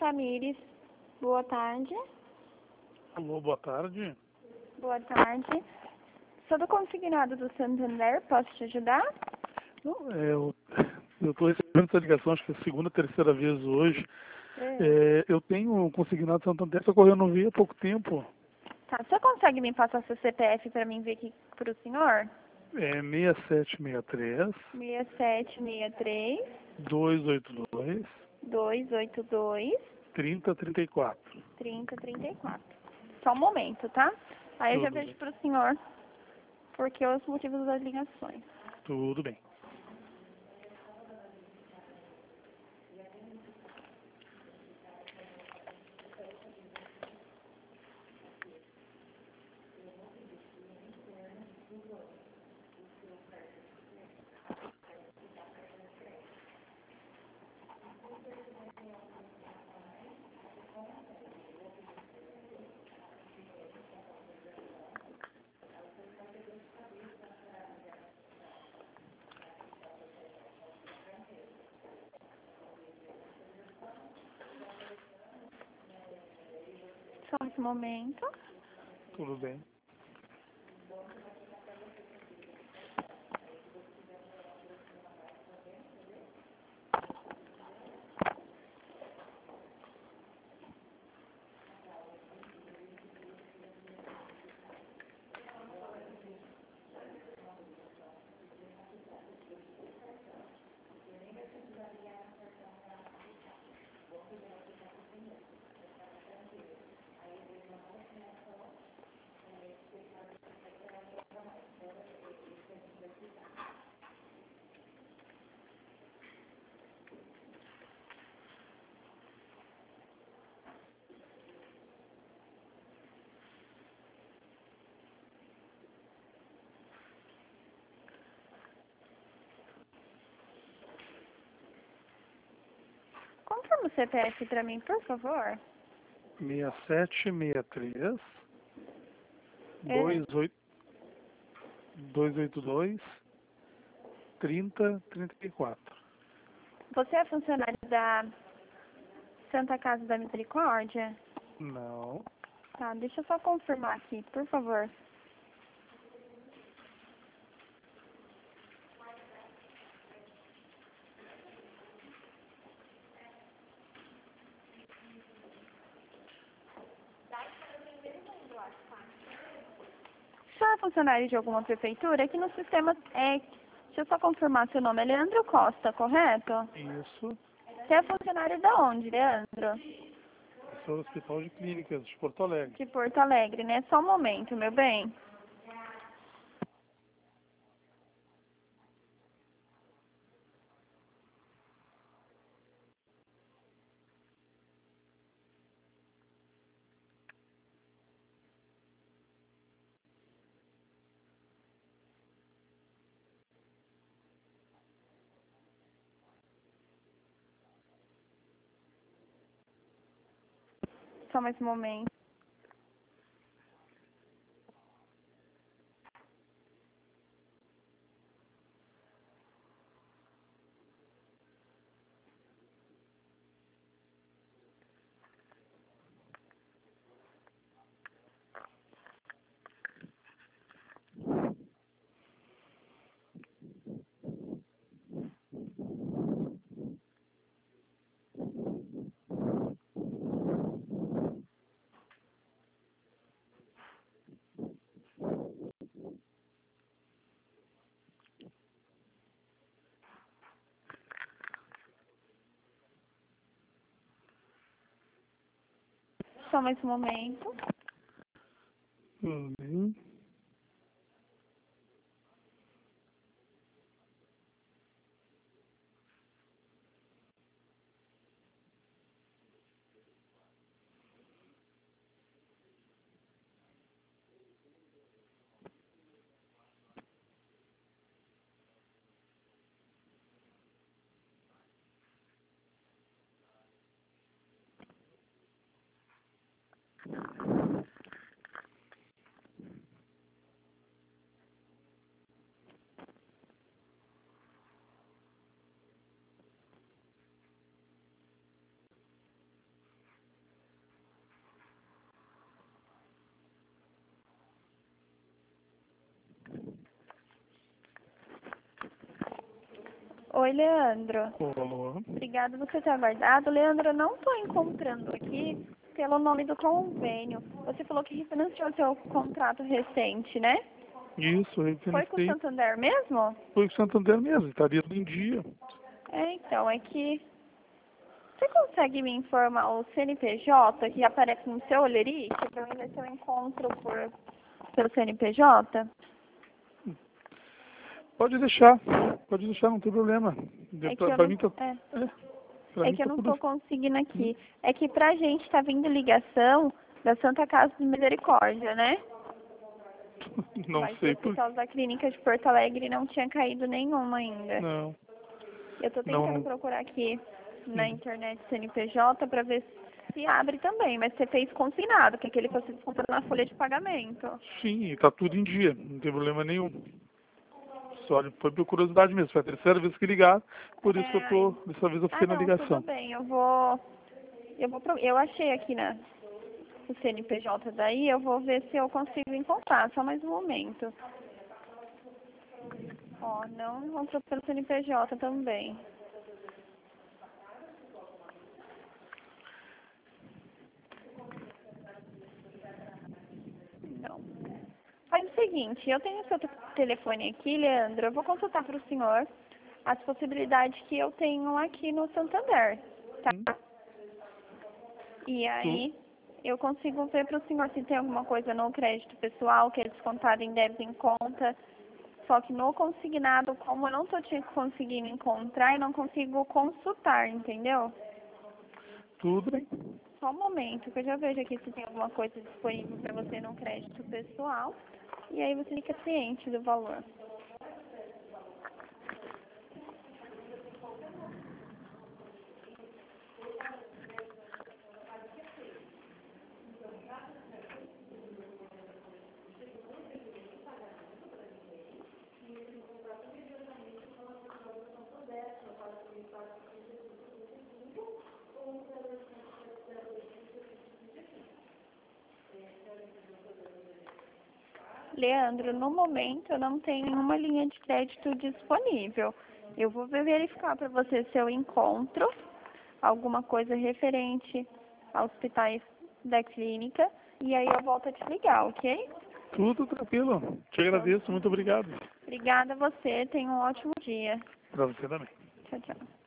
Tamires. Boa tarde. Alô, boa tarde. Boa tarde. Sou do consignado do Santander, posso te ajudar? Não, eu estou recebendo essa ligação, acho que é a segunda, terceira vez hoje. Eu tenho um consignado Santander, só que eu não vi há pouco tempo. Tá, você consegue me passar seu CPF para mim ver aqui para o senhor? É 6763 6763 282 282 3034. 3034. Só um momento, tá? Aí eu já Tudo vejo bem. para o senhor porque os motivos das ligações. Tudo bem. Só um momento. Tudo bem. Confirma o CPF para mim, por favor. 6763 É. 282 3034. Você é funcionário da Santa Casa da Misericórdia? Não. Tá, deixa eu só confirmar aqui, por favor. O senhor é funcionário de alguma prefeitura? Aqui no sistema deixa eu só confirmar seu nome. É Leandro Costa, correto? Isso. Você é funcionário da onde, Leandro? Esse é o Hospital de Clínicas de Porto Alegre. De Porto Alegre, né? Só um momento, meu bem. Só mais um momento. Só mais um momento. Tudo bem. Oi, Leandro. Alô? Obrigada por você ter aguardado. Leandro, eu não estou encontrando aqui pelo nome do convênio. Você falou que refinanciou seu contrato recente, né? Isso, eu Foi com o financei. Santander mesmo? Foi com o Santander mesmo, estaria em dia. Então, é que... Você consegue me informar o CNPJ que aparece no seu olerite para eu ver se eu encontro pelo CNPJ? Pode deixar, não tem problema. É que eu Pra não... mim tá, É. pra É mim que eu tá não tudo. estou conseguindo aqui. É que pra gente tá vindo ligação da Santa Casa de Misericórdia, né? Não Mas do sei por. Hospital da Clínica de Porto Alegre não tinha caído nenhuma ainda. Não, Eu tô não, tentando não. procurar aqui na internet CNPJ pra ver se abre também, mas você fez consignado, que é aquele que você desconta na folha de pagamento. Sim, tá tudo em dia, não tem problema nenhum. Só foi por curiosidade mesmo, foi a terceira vez que ligaram, por isso que eu tô, dessa vez eu fiquei na Não, tudo ligação. bem, eu achei aqui o CNPJ daí, eu vou ver se eu consigo encontrar, só mais um momento. Ó, não encontrou pelo CNPJ também. Não. Faz o seguinte, eu tenho o seu telefone aqui, Leandro, eu vou consultar para o senhor as possibilidades que eu tenho aqui no Santander, tá? E aí eu consigo ver para o senhor se tem alguma coisa no crédito pessoal que é descontado em débito em conta. Só que no consignado, como eu não estou te conseguindo encontrar, eu não consigo consultar, entendeu? Tudo bem. Só um momento, que eu já vejo aqui se tem alguma coisa disponível para você no crédito pessoal. E aí você fica ciente do valor. Leandro, no momento eu não tenho nenhuma linha de crédito disponível. Eu vou verificar para você se eu encontro alguma coisa referente a hospitais da clínica e aí eu volto a te ligar, ok? Tudo tranquilo. Te agradeço, muito obrigado. Obrigada a você, tenha um ótimo dia. Pra você também. Tchau, tchau.